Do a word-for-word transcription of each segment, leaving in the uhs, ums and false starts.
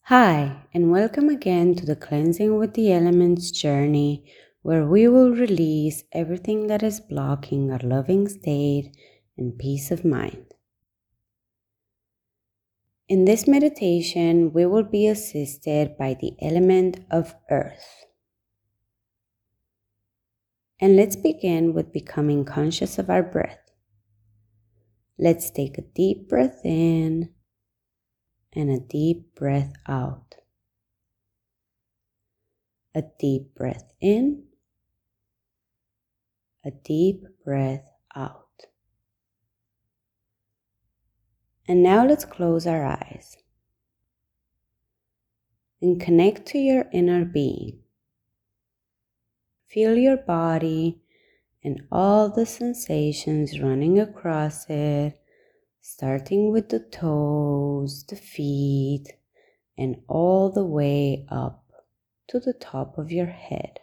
Hi, and welcome again to the Cleansing with the Elements journey, where we will release everything that is blocking our loving state and peace of mind. In this meditation, we will be assisted by the element of earth. And let's begin with becoming conscious of our breath. Let's take a deep breath in and a deep breath out. A deep breath in, a deep breath out. And now let's close our eyes and connect to your inner being. Feel your body and all the sensations running across it, starting with the toes, the feet, and all the way up to the top of your head.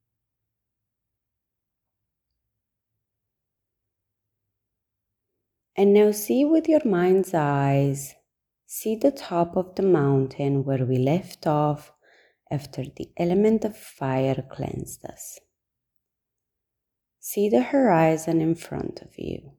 And now see with your mind's eyes, see the top of the mountain where we left off after the element of fire cleansed us. See the horizon in front of you.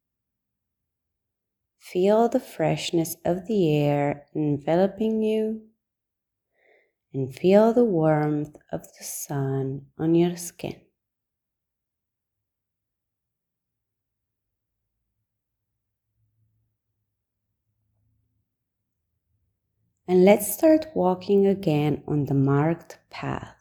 Feel the freshness of the air enveloping you, and feel the warmth of the sun on your skin. And let's start walking again on the marked path.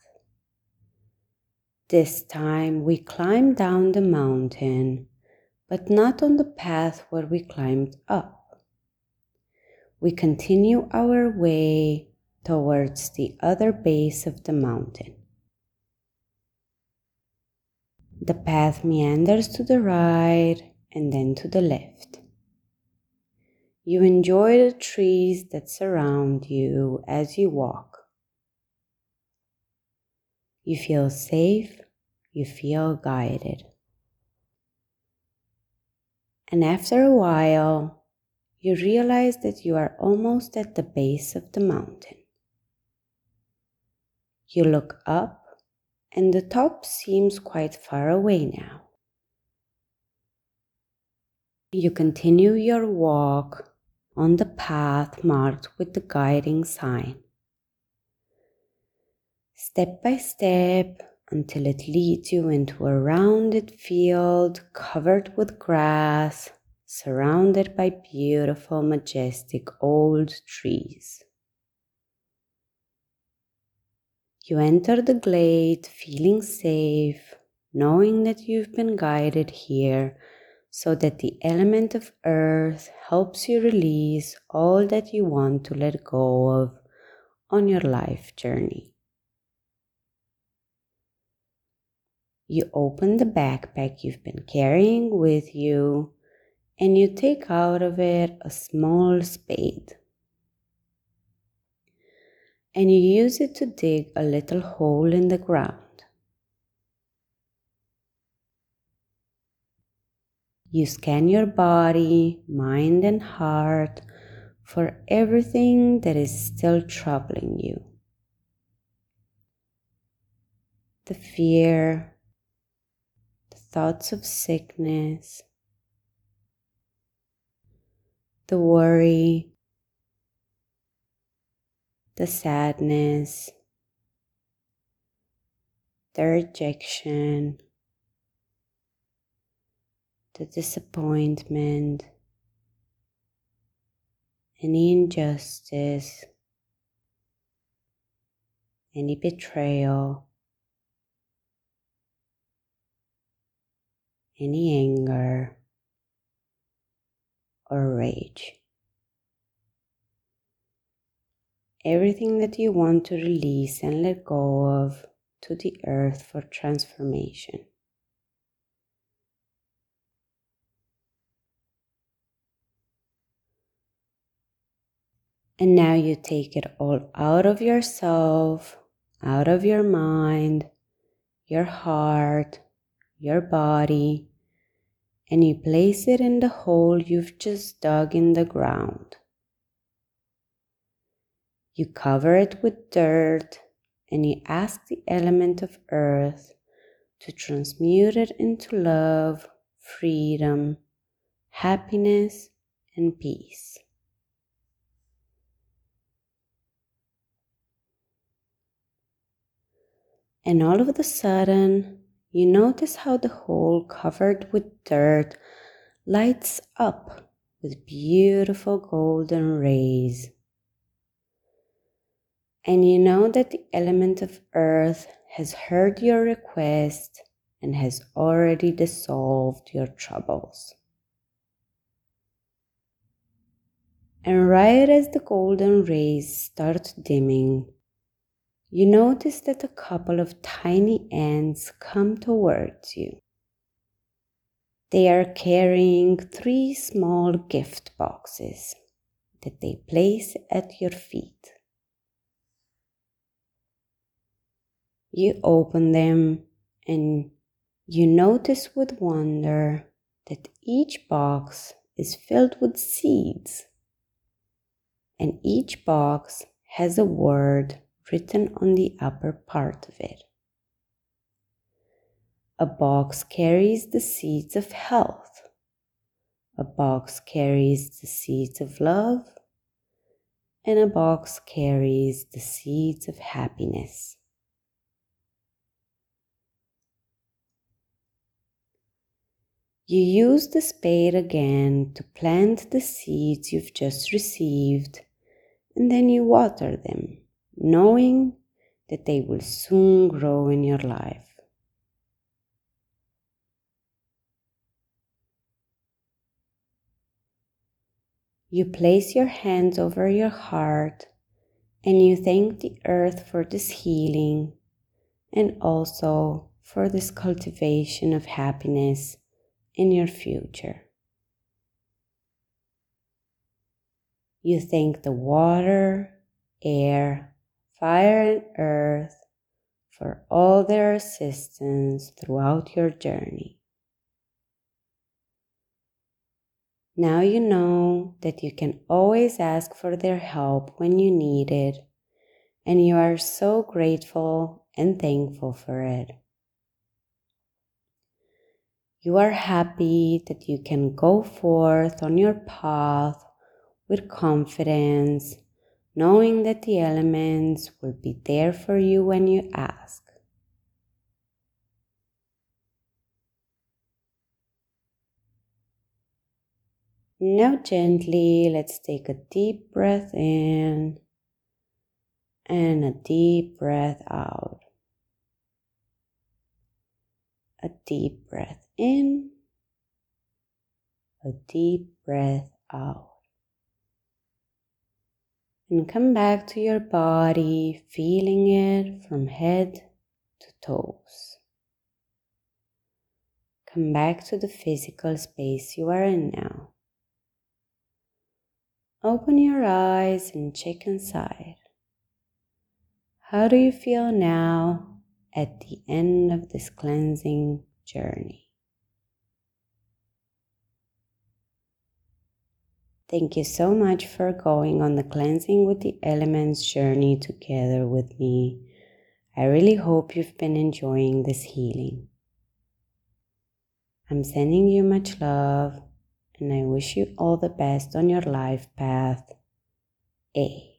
This time we climb down the mountain, but not on the path where we climbed up. We continue our way towards the other base of the mountain. The path meanders to the right and then to the left. You enjoy the trees that surround you as you walk. You feel safe, you feel guided. And after a while, you realize that you are almost at the base of the mountain. You look up, and the top seems quite far away now. You continue your walk on the path marked with the guiding sign, step by step until it leads you into a rounded field covered with grass, surrounded by beautiful, majestic old trees. You enter the glade feeling safe, knowing that you've been guided here so that the element of earth helps you release all that you want to let go of on your life journey. You open the backpack you've been carrying with you, and you take out of it a small spade. And you use it to dig a little hole in the ground. You scan your body, mind, and heart for everything that is still troubling you. The fear, the thoughts of sickness, the worry, the sadness, the rejection, the disappointment, any injustice, any betrayal, any anger or rage. Everything that you want to release and let go of to the earth for transformation. And now you take it all out of yourself, out of your mind, your heart, your body, and you place it in the hole you've just dug in the ground. You cover it with dirt and you ask the element of earth to transmute it into love, freedom, happiness, and peace. And all of a sudden, you notice how the hole covered with dirt lights up with beautiful golden rays. And you know that the element of earth has heard your request and has already dissolved your troubles. And right as the golden rays start dimming, you notice that a couple of tiny ants come towards you. They are carrying three small gift boxes that they place at your feet. You open them and you notice with wonder that each box is filled with seeds, and each box has a word written on the upper part of it. A box carries the seeds of health. A box carries the seeds of love. And a box carries the seeds of happiness. You use the spade again to plant the seeds you've just received, and then you water them, knowing that they will soon grow in your life. You place your hands over your heart and you thank the earth for this healing and also for this cultivation of happiness in your future. You thank the water, air, fire, and earth for all their assistance throughout your journey. Now you know that you can always ask for their help when you need it, and you are so grateful and thankful for it. You are happy that you can go forth on your path with confidence, knowing that the elements will be there for you when you ask. Now gently, let's take a deep breath in and a deep breath out. A deep breath in, a deep breath out. And come back to your body, feeling it from head to toes. Come back to the physical space you are in now. Open your eyes and check inside. How do you feel now at the end of this cleansing journey? Thank you so much for going on the Cleansing with the Elements journey together with me. I really hope you've been enjoying this healing. I'm sending you much love, and I wish you all the best on your life path. A.